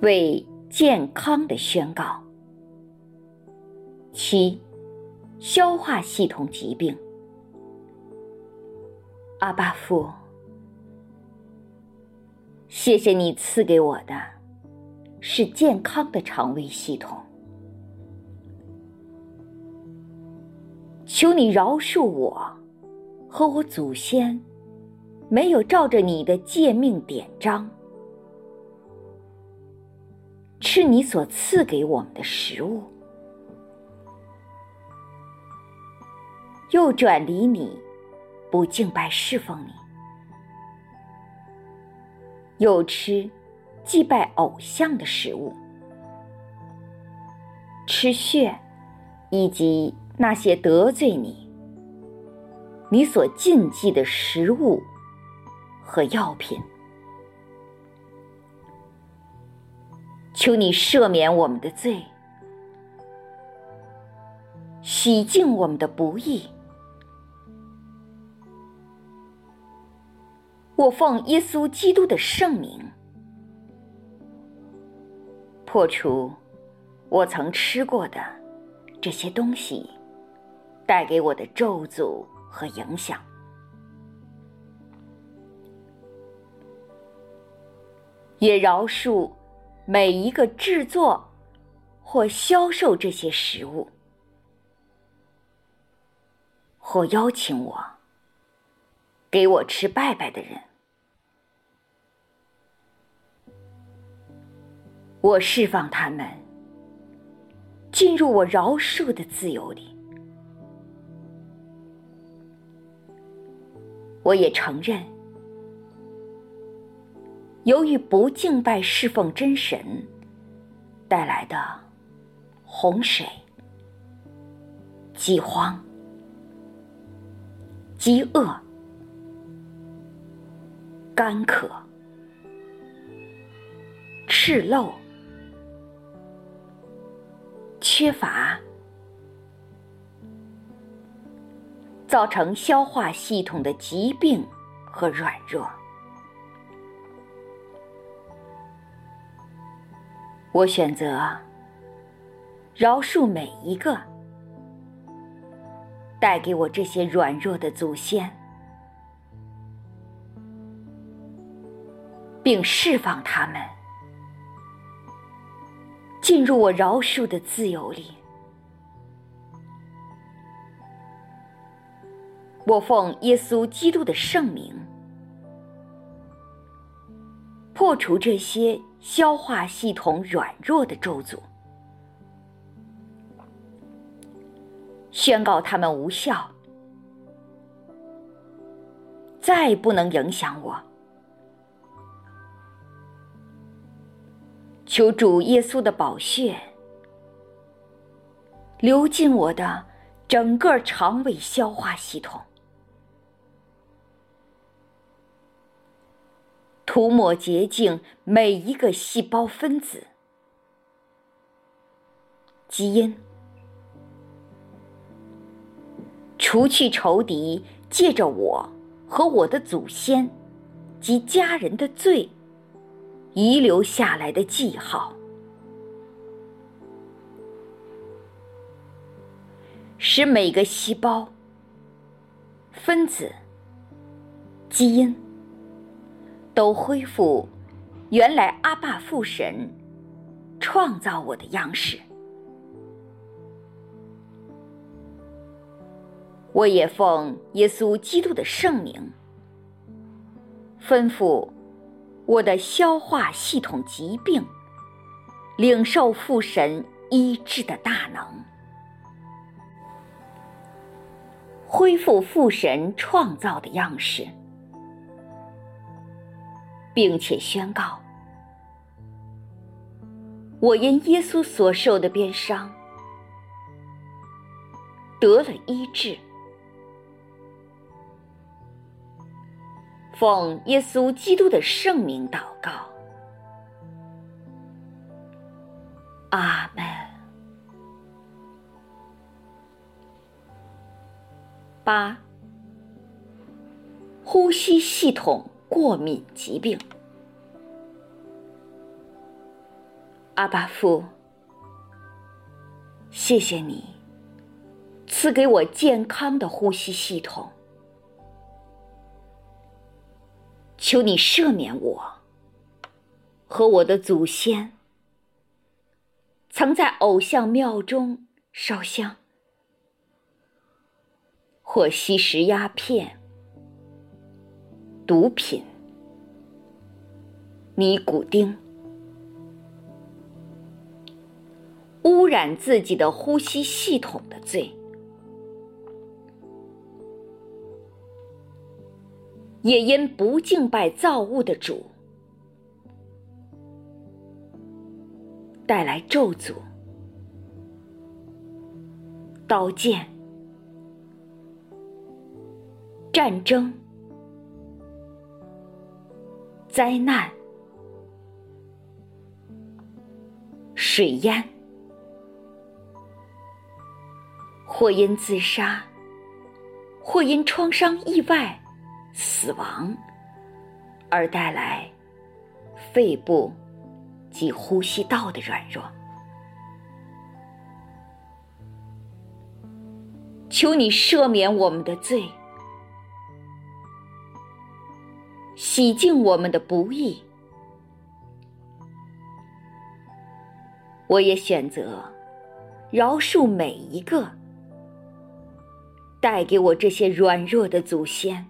为健康的宣告。7. 消化系统疾病。阿爸父，谢谢你赐给我的是健康的肠胃系统，求你饶恕我和我祖先没有照着你的诫命典章吃你所赐给我们的食物，又转离你，不敬拜侍奉你，又吃祭拜偶像的食物，吃血以及那些得罪你所禁忌的食物和药品。求你赦免我们的罪，洗净我们的不义。我奉耶稣基督的圣名，破除我曾吃过的这些东西带给我的咒诅和影响，也饶恕每一个制作或销售这些食物，或邀请我给我吃拜拜的人。我释放他们进入我饶恕的自由里。我也承认，由于不敬拜侍奉真神带来的洪水、饥荒、饥饿、干渴、赤漏、缺乏，造成消化系统的疾病和软弱。我选择饶恕每一个带给我这些软弱的祖先，并释放他们进入我饶恕的自由里。我奉耶稣基督的圣名，破除这些消化系统软弱的咒诅，宣告它们无效，再不能影响我。求主耶稣的宝血流进我的整个肠胃消化系统，涂抹洁净每一个细胞分子、基因，除去仇敌借着我和我的祖先及家人的罪遗留下来的记号，使每个细胞、分子、基因都恢复原来阿爸父神创造我的样式。我也奉耶稣基督的圣名，吩咐我的消化系统疾病领受父神医治的大能，恢复父神创造的样式，并且宣告，我因耶稣所受的鞭伤得了医治。奉耶稣基督的圣名祷告，阿们。8. 呼吸系统过敏疾病。 阿爸父，谢谢你赐给我健康的呼吸系统，求你赦免我和我的祖先曾在偶像庙中烧香，或吸食鸦片、毒品、尼古丁，污染自己的呼吸系统的罪，也因不敬拜造物的主，带来咒诅、刀剑、战争、灾难、水淹，或因自杀，或因创伤意外死亡而带来肺部及呼吸道的软弱。求你赦免我们的罪，洗净我们的不义。我也选择饶恕每一个带给我这些软弱的祖先，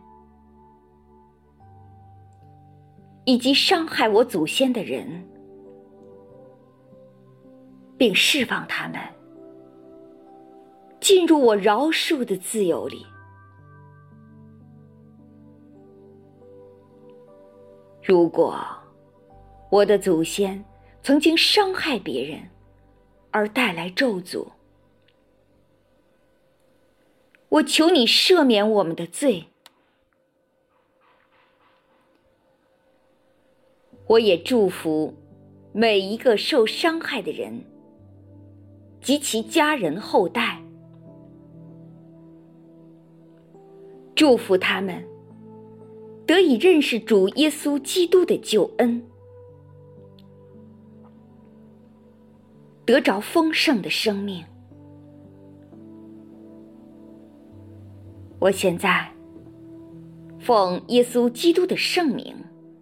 以及伤害我祖先的人，并释放他们进入我饶恕的自由里。如果我的祖先曾经伤害别人而带来咒诅，我求你赦免我们的罪。我也祝福每一个受伤害的人及其家人后代，祝福他们得以认识主耶稣基督的救恩，得着丰盛的生命。我现在奉耶稣基督的圣名，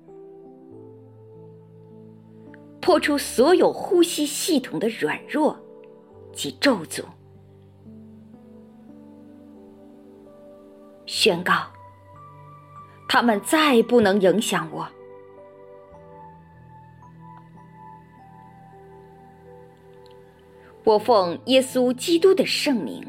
破除所有呼吸系统的软弱及咒诅，宣告他们再不能影响我。我奉耶稣基督的圣名，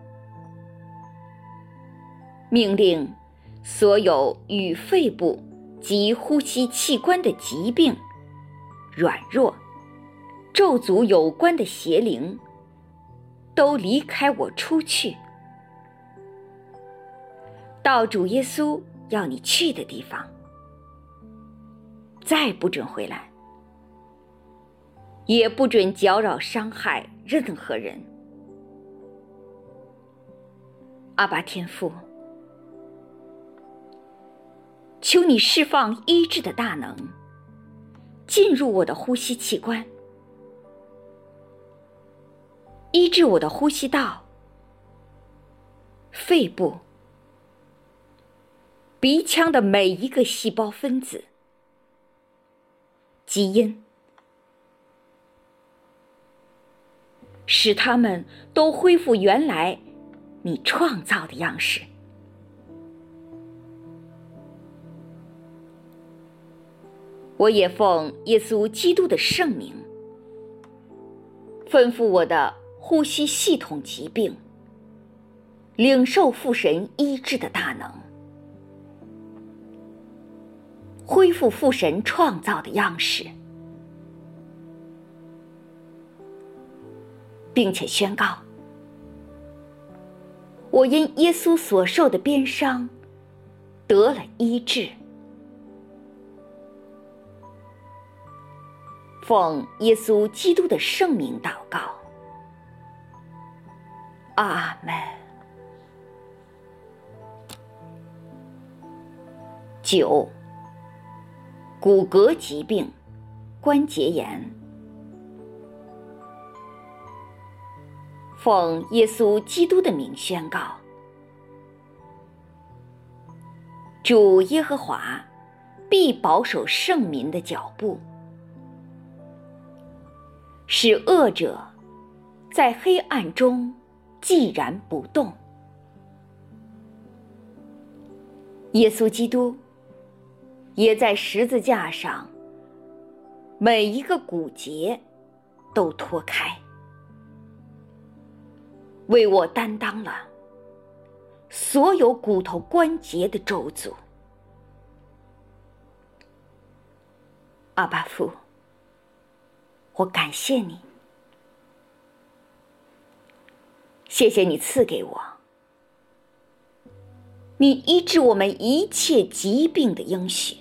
命令所有与肺部及呼吸器官的疾病、软弱、咒诅有关的邪灵都离开我出去，到主耶稣要你去的地方，再不准回来，也不准搅扰伤害任何人。阿爸天父，求你释放医治的大能进入我的呼吸器官，医治我的呼吸道、肺部、鼻腔的每一个细胞分子、基因，使它们都恢复原来你创造的样式。我也奉耶稣基督的圣名，吩咐我的呼吸系统疾病领受父神医治的大能，恢复父神创造的样式，并且宣告，我因耶稣所受的鞭伤得了医治。奉耶稣基督的圣名祷告，阿们。9. 骨骼疾病、关节炎、 奉耶稣基督的名宣告，主耶和华必保守圣民的脚步，使恶者在黑暗中寂然不动。耶稣基督也在十字架上每一个骨节都脱开，为我担当了所有骨头关节的咒诅。阿爸父，我感谢你，谢谢你赐给我你医治我们一切疾病的应许。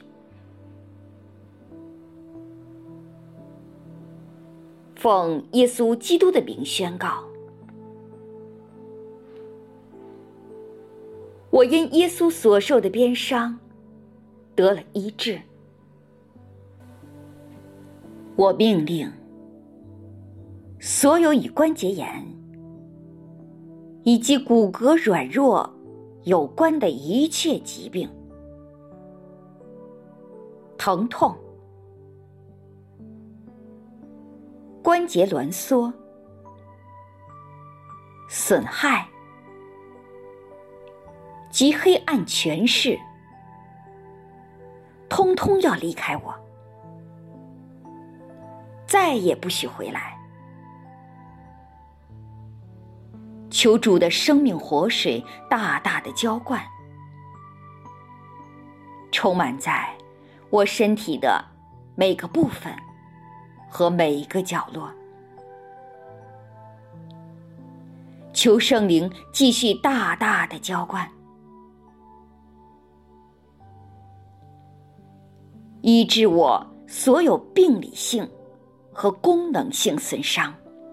奉耶稣基督的名宣告，我因耶稣所受的鞭伤得了医治。我命令所有与关节炎以及骨骼软弱有关的一切疾病、疼痛、关节挛缩、损害及黑暗权势，通通要离开我，再也不许回来。求主的生命活水大大的浇灌，充满在我身体的每个部分和每一个角落。求圣灵继续大大的浇灌，医治我所有病理性和功能性损伤。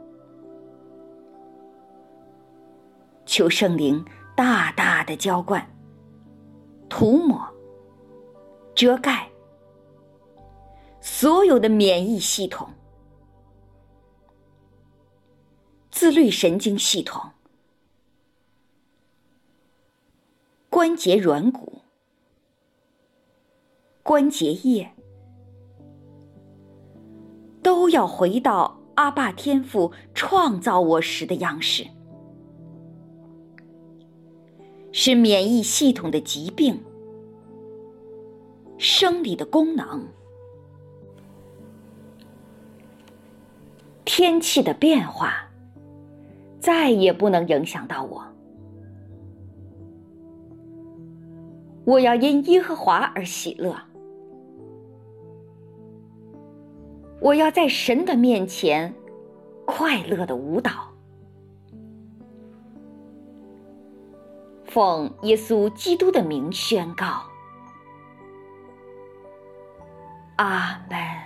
求圣灵大大的浇灌、涂抹、遮盖所有的免疫系统、自律神经系统、关节软骨、关节液，都要回到阿爸天父创造我时的样式。是免疫系统的疾病、生理的功能、天气的变化，再也不能影响到我。我要因耶和华而喜乐，我要在神的面前快乐的舞蹈。奉耶稣基督的名宣告，阿们。